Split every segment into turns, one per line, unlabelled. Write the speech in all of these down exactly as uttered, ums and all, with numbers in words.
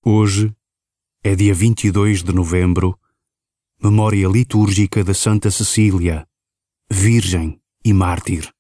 Hoje é dia vinte e dois de novembro, memória litúrgica de Santa Cecília, Virgem e Mártir.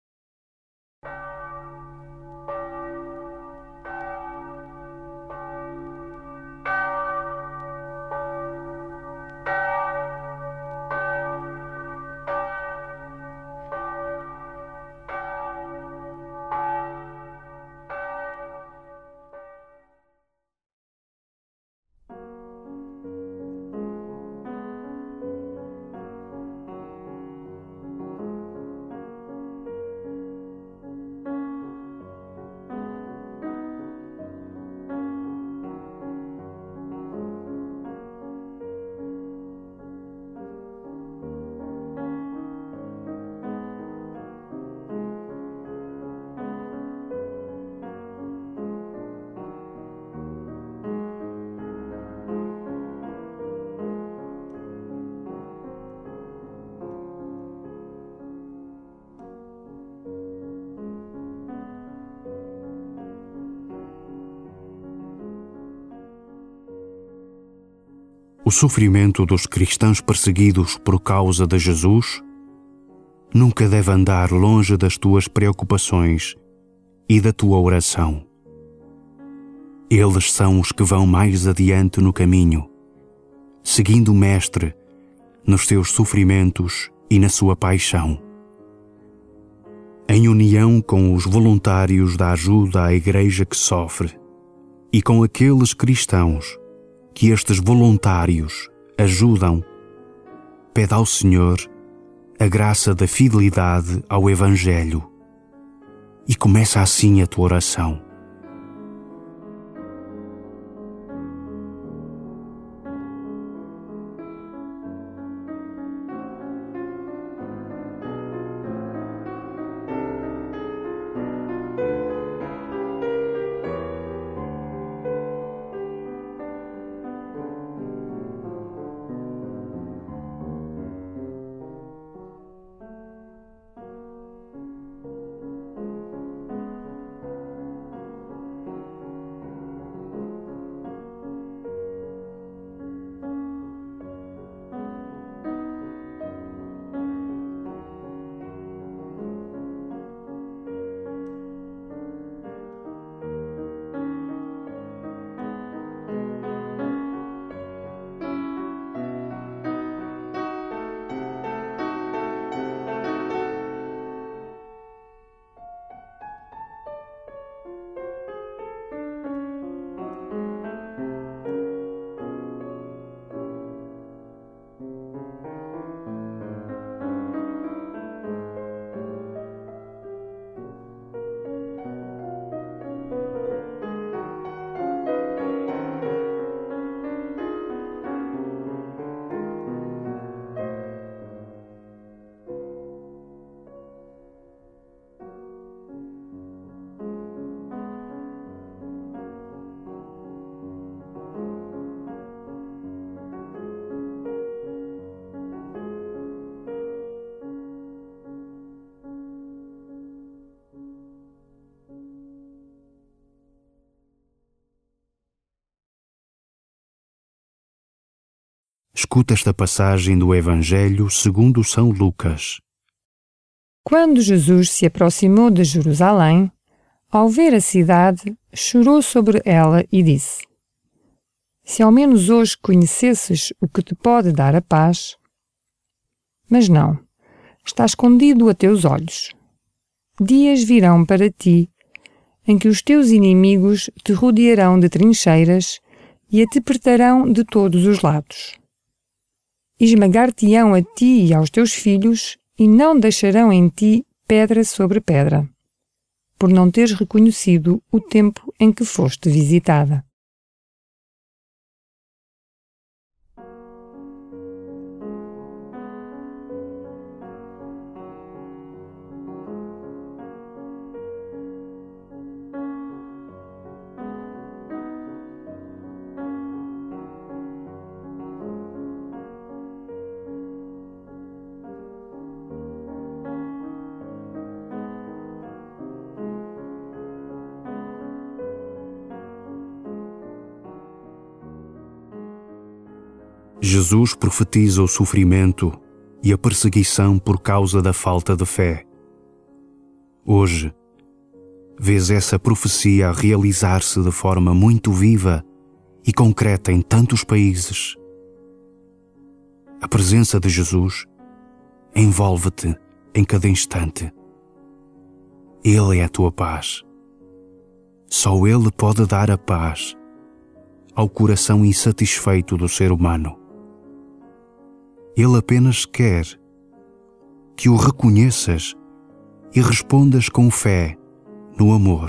O sofrimento dos cristãos perseguidos por causa de Jesus nunca deve andar longe das tuas preocupações e da tua oração. Eles são os que vão mais adiante no caminho, seguindo o Mestre nos seus sofrimentos e na sua paixão. Em união com os voluntários da ajuda à Igreja que sofre e com aqueles cristãos que estes voluntários ajudam, pede ao Senhor a graça da fidelidade ao Evangelho e começa assim a tua oração. Escuta esta passagem do Evangelho segundo São Lucas.
Quando Jesus se aproximou de Jerusalém, ao ver a cidade, chorou sobre ela e disse: Se ao menos hoje conhecesses o que te pode dar a paz. Mas não, está escondido a teus olhos. Dias virão para ti, em que os teus inimigos te rodearão de trincheiras e a te apertarão de todos os lados. Esmagar-te-ão a ti e aos teus filhos, e não deixarão em ti pedra sobre pedra, por não teres reconhecido o tempo em que foste visitada.
Jesus profetiza o sofrimento e a perseguição por causa da falta de fé. Hoje, vês essa profecia a realizar-se de forma muito viva e concreta em tantos países. A presença de Jesus envolve-te em cada instante. Ele é a tua paz. Só Ele pode dar a paz ao coração insatisfeito do ser humano. Ele apenas quer que o reconheças e respondas com fé no amor.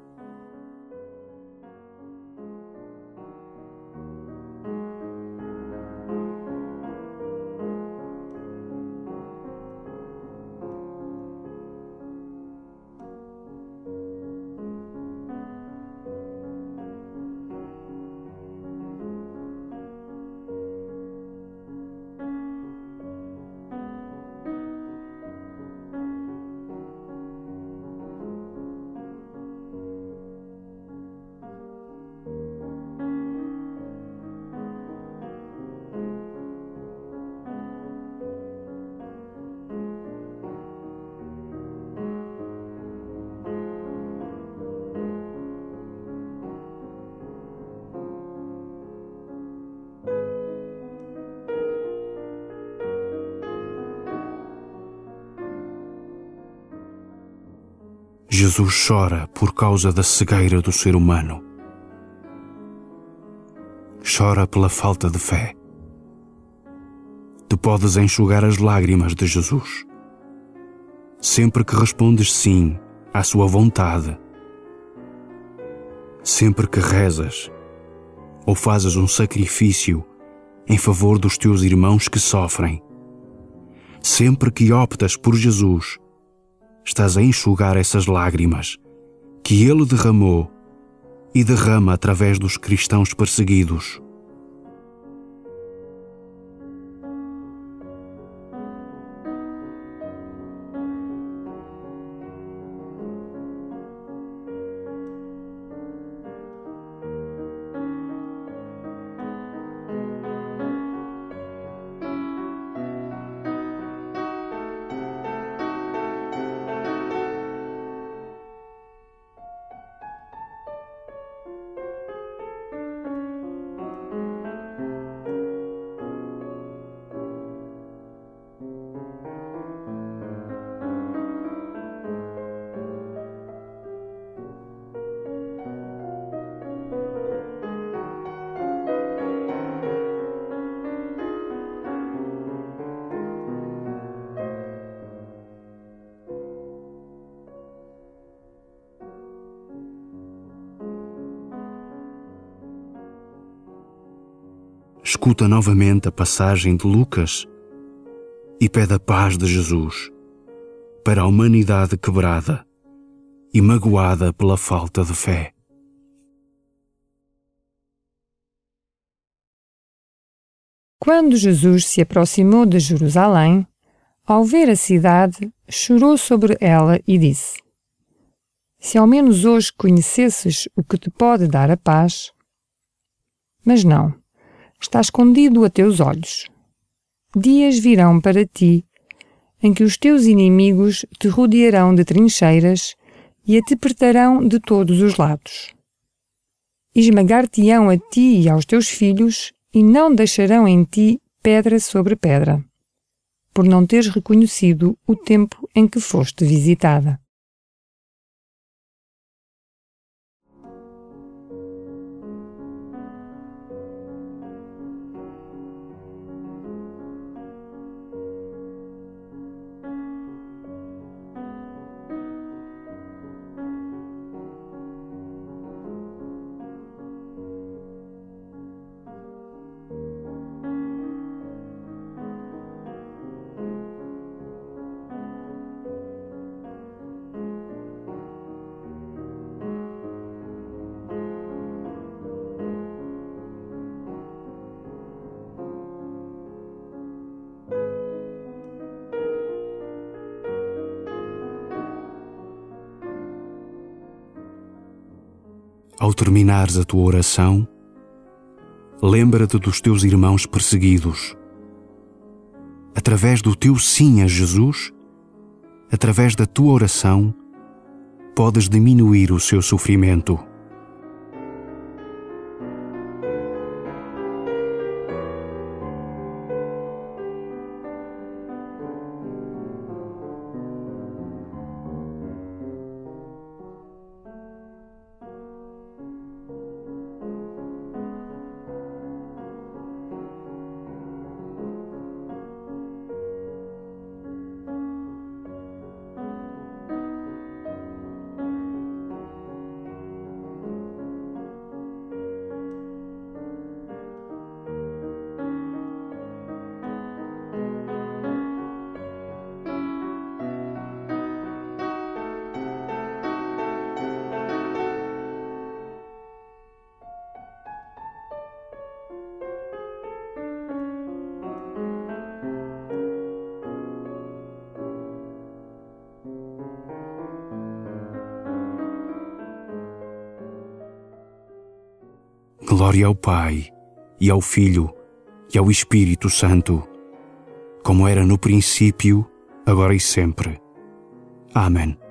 Jesus chora por causa da cegueira do ser humano. Chora pela falta de fé. Tu podes enxugar as lágrimas de Jesus. Sempre que respondes sim à sua vontade. Sempre que rezas ou fazes um sacrifício em favor dos teus irmãos que sofrem. Sempre que optas por Jesus, estás a enxugar essas lágrimas que Ele derramou e derrama através dos cristãos perseguidos. Escuta novamente a passagem de Lucas e pede a paz de Jesus para a humanidade quebrada e magoada pela falta de fé.
Quando Jesus se aproximou de Jerusalém, ao ver a cidade, chorou sobre ela e disse: Se ao menos hoje conhecesses o que te pode dar a paz. Mas não, está escondido a teus olhos. Dias virão para ti, em que os teus inimigos te rodearão de trincheiras e a te apertarão de todos os lados. Esmagar-te-ão a ti e aos teus filhos, e não deixarão em ti pedra sobre pedra, por não teres reconhecido o tempo em que foste visitada.
Ao terminares a tua oração, lembra-te dos teus irmãos perseguidos. Através do teu sim a Jesus, através da tua oração, podes diminuir o seu sofrimento. Glória ao Pai, e ao Filho, e ao Espírito Santo, como era no princípio, agora e sempre. Amém.